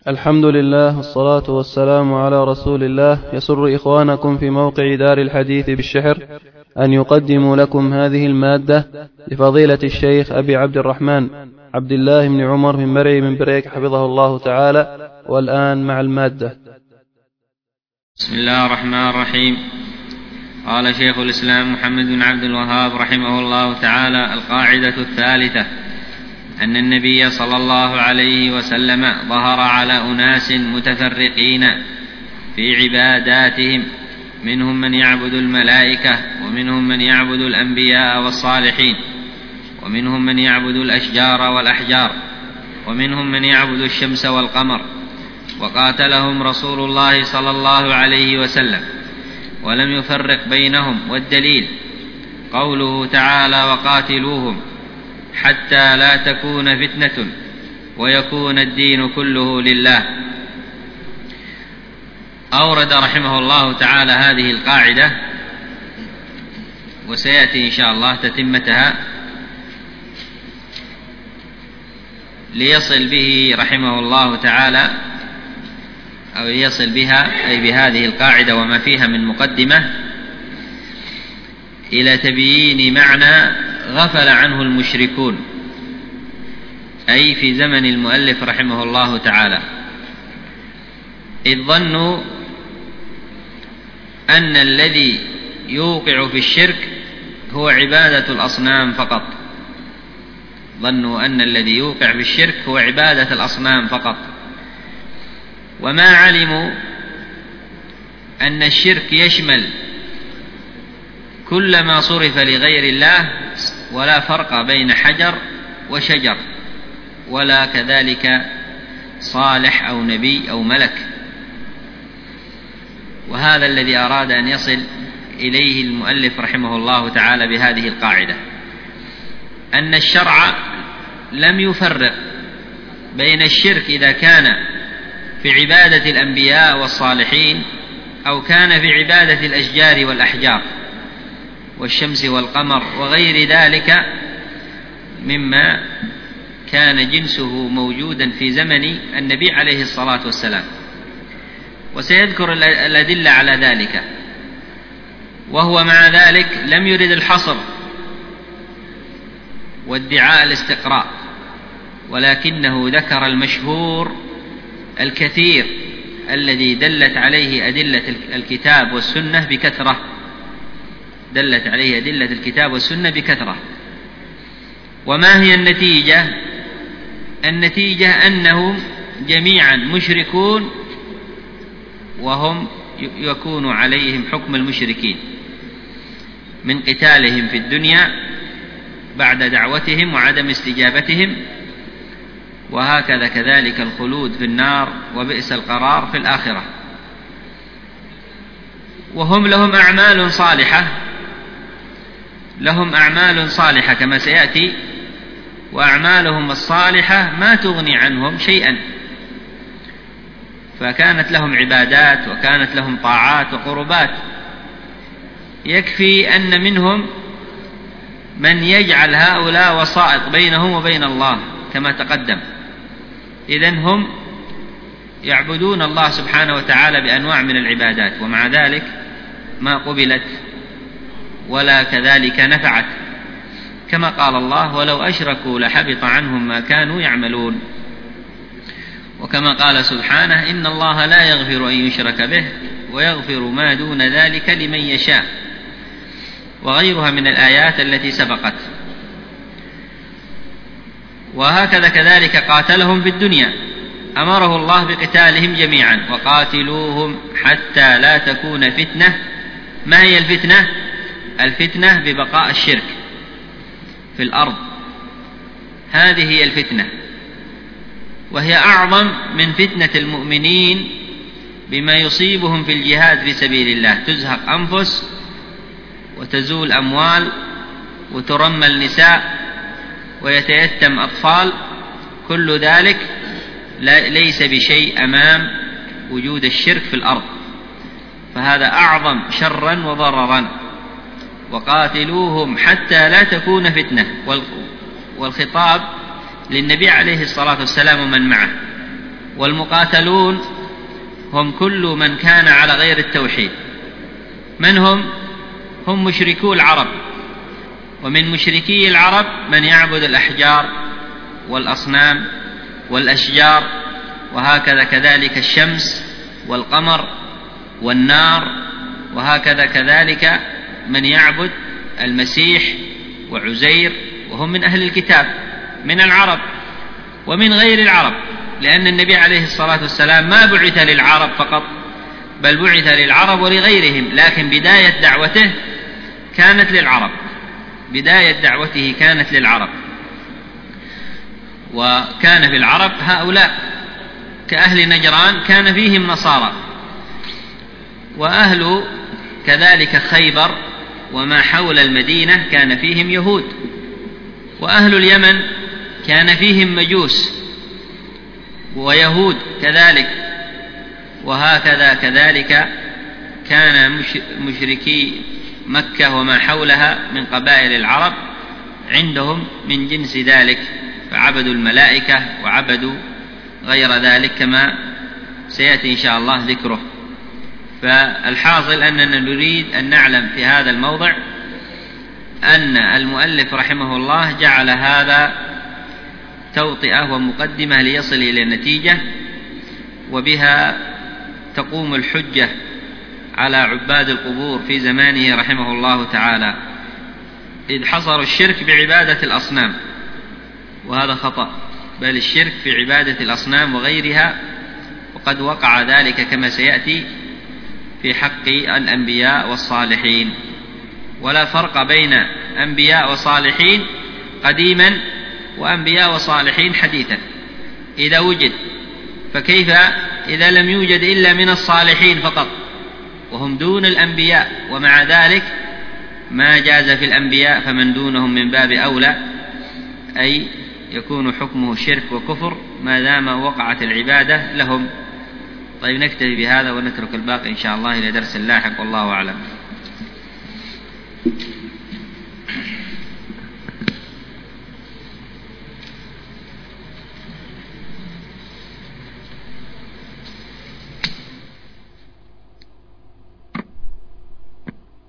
الحمد لله والصلاة والسلام على رسول الله. يسر إخوانكم في موقع دار الحديث بالشحر أن يقدموا لكم هذه المادة لفضيلة الشيخ أبي عبد الرحمن عبد الله بن عمر بن مرعي من بريك حفظه الله تعالى. والآن مع المادة. بسم الله الرحمن الرحيم. قال شيخ الإسلام محمد بن عبد الوهاب رحمه الله تعالى: القاعدة الثالثة أن النبي صلى الله عليه وسلم ظهر على أناس متفرقين في عباداتهم، منهم من يعبد الملائكة، ومنهم من يعبد الأنبياء والصالحين، ومنهم من يعبد الأشجار والأحجار، ومنهم من يعبد الشمس والقمر، وقاتلهم رسول الله صلى الله عليه وسلم ولم يفرق بينهم. والدليل قوله تعالى: وقاتلوهم حتى لا تكون فتنة ويكون الدين كله لله. أورد رحمه الله تعالى هذه القاعدة، وسيأتي إن شاء الله تتمتها، ليصل به رحمه الله تعالى، أو يصل بها أي بهذه القاعدة وما فيها من مقدمة، إلى تبيين معنى غفل عنه المشركون، أي في زمن المؤلف رحمه الله تعالى، إذ ظنوا أن الذي يوقع في الشرك هو عبادة الأصنام فقط. ظنوا أن الذي يوقع في الشرك هو عبادة الأصنام فقط، وما علموا أن الشرك يشمل كل ما صرف لغير الله، ولا فرق بين حجر وشجر، ولا كذلك صالح أو نبي أو ملك. وهذا الذي أراد أن يصل إليه المؤلف رحمه الله تعالى بهذه القاعدة، أن الشرع لم يفرق بين الشرك إذا كان في عبادة الأنبياء والصالحين، أو كان في عبادة الأشجار والأحجار والشمس والقمر وغير ذلك مما كان جنسه موجودا في زمن النبي عليه الصلاة والسلام. وسيذكر الأدلة على ذلك. وهو مع ذلك لم يرد الحصر وادعاء الاستقراء، ولكنه ذكر المشهور الكثير الذي دلت عليه أدلة الكتاب والسنة بكثرة، دلت عليه أدلة الكتاب والسنة بكثرة. وما هي النتيجة؟ النتيجة أنهم جميعا مشركون، وهم يكون عليهم حكم المشركين من قتالهم في الدنيا بعد دعوتهم وعدم استجابتهم، وهكذا كذلك الخلود في النار وبئس القرار في الآخرة. وهم لهم أعمال صالحة، لهم أعمال صالحة كما سيأتي، وأعمالهم الصالحة ما تغني عنهم شيئا، فكانت لهم عبادات وكانت لهم طاعات وقربات، يكفي أن منهم من يجعل هؤلاء وسائط بينهم وبين الله كما تقدم. إذن هم يعبدون الله سبحانه وتعالى بأنواع من العبادات، ومع ذلك ما قبلت ولا كذلك نفعت، كما قال الله: ولو أشركوا لحبط عنهم ما كانوا يعملون. وكما قال سبحانه: إن الله لا يغفر أن يشرك به ويغفر ما دون ذلك لمن يشاء، وغيرها من الآيات التي سبقت. وهكذا كذلك قاتلهم في الدنيا، أمره الله بقتالهم جميعا: وقاتلوهم حتى لا تكون فتنة. ما هي الفتنة؟ الفتنة ببقاء الشرك في الأرض، هذه هي الفتنة، وهي أعظم من فتنة المؤمنين بما يصيبهم في الجهاد في سبيل الله. تزهق أنفس وتزول أموال وترمى النساء ويتيتم أطفال، كل ذلك ليس بشيء أمام وجود الشرك في الأرض، فهذا أعظم شرا وضررا. وقاتلوهم حتى لا تكون فتنة، والخطاب للنبي عليه الصلاة والسلام ومن معه، والمقاتلون هم كل من كان على غير التوحيد. من هم؟ هم مشركو العرب، ومن مشركي العرب من يعبد الأحجار والأصنام والأشجار، وهكذا كذلك الشمس والقمر والنار، وهكذا كذلك من يعبد المسيح وعزير، وهم من أهل الكتاب من العرب ومن غير العرب، لأن النبي عليه الصلاة والسلام ما بعث للعرب فقط، بل بعث للعرب ولغيرهم، لكن بداية دعوته كانت للعرب، بداية دعوته كانت للعرب. وكان في العرب هؤلاء كأهل نجران كان فيهم نصارى، وأهل كذلك خيبر وما حول المدينة كان فيهم يهود، وأهل اليمن كان فيهم مجوس ويهود كذلك، وهكذا كذلك كان مشركي مكة وما حولها من قبائل العرب عندهم من جنس ذلك، فعبدوا الملائكة وعبدوا غير ذلك كما سيأتي إن شاء الله ذكره. فالحاصل أننا نريد أن نعلم في هذا الموضع أن المؤلف رحمه الله جعل هذا توطئة ومقدمة ليصل إلى النتيجة، وبها تقوم الحجة على عباد القبور في زمانه رحمه الله تعالى، إذ حصروا الشرك بعبادة الأصنام، وهذا خطأ، بل الشرك في عبادة الأصنام وغيرها، وقد وقع ذلك كما سيأتي في حق الأنبياء والصالحين. ولا فرق بين أنبياء وصالحين قديما وأنبياء وصالحين حديثا إذا وجد، فكيف إذا لم يوجد إلا من الصالحين فقط وهم دون الأنبياء؟ ومع ذلك ما جاز في الأنبياء فمن دونهم من باب أولى، أي يكون حكمه شرك وكفر ما دام وقعت العبادة لهم. طيب نكتفي بهذا ونترك الباقي إن شاء الله إلى درس لاحق، والله أعلم.